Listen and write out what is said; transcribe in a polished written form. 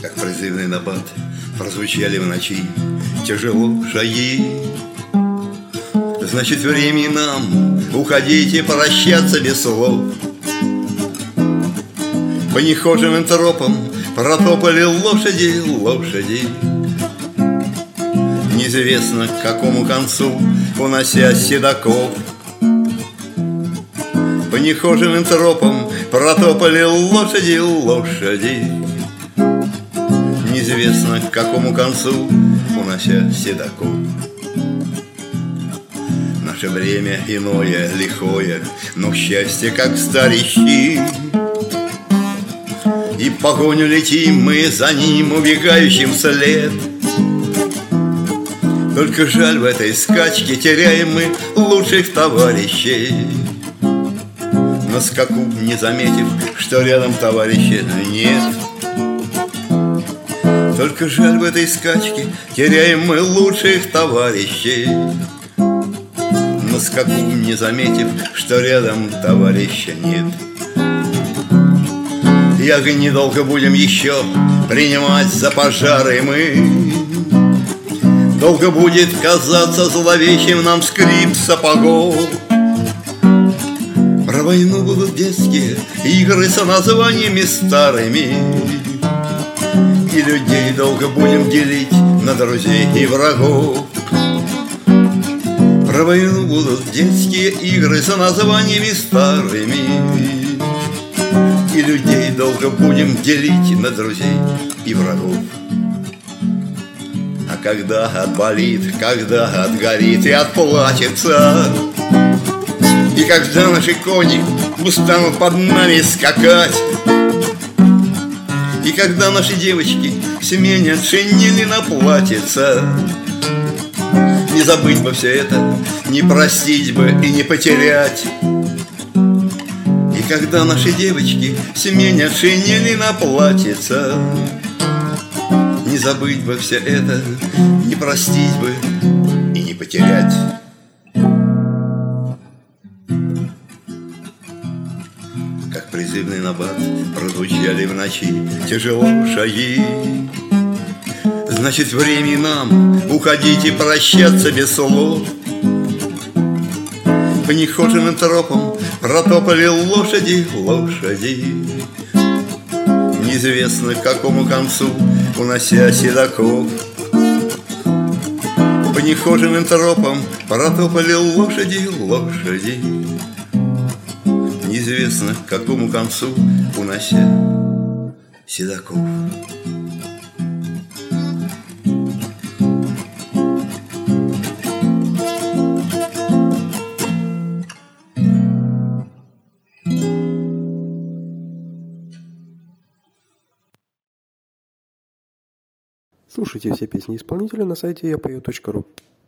Как призывный набат прозвучали в ночи тяжело шаги. Значит, время нам уходите, прощаться без слов. По нехожим тропам протопали лошади, лошади. Неизвестно к какому концу, унося седаков. По нехожим тропам протопали лошади, лошади. Неизвестно к какому концу, унося седаков. Наше время иное, лихое, но счастье, как старички. И в погоню летим мы за ним, убегающим вслед. Только жаль, в этой скачке теряем мы лучших товарищей. На скаку не заметив, что рядом товарища нет. Только жаль, в этой скачке теряем мы лучших товарищей. На скаку не заметив, что рядом товарища нет. Як недолго будем еще принимать за пожары мы. Долго будет казаться зловещим нам скрип сапогов. Про войну будут детские игры со названиями старыми. И людей долго будем делить на друзей и врагов. Про войну будут детские игры со названиями старыми. И людей долго будем делить на друзей и врагов. А когда отболит, когда отгорит и отплачется, и когда наши кони станут под нами скакать, и когда наши девочки сменят шинели на платьица, не забыть бы все это, не простить бы и не потерять. И когда наши девочки сменят шинели на платьица, не забыть бы все это, не простить бы и не потерять. Как призывный набат прозвучали в ночи тяжело шаги. Значит, время нам уходить и прощаться без слов. По нехоженным тропам протопали лошади, лошади. Неизвестно к какому концу, унося седаков. По нехоженным тропам протопали лошади, лошади. Неизвестно к какому концу, унося седаков. Слушайте все песни исполнителя на сайте yapою.ru.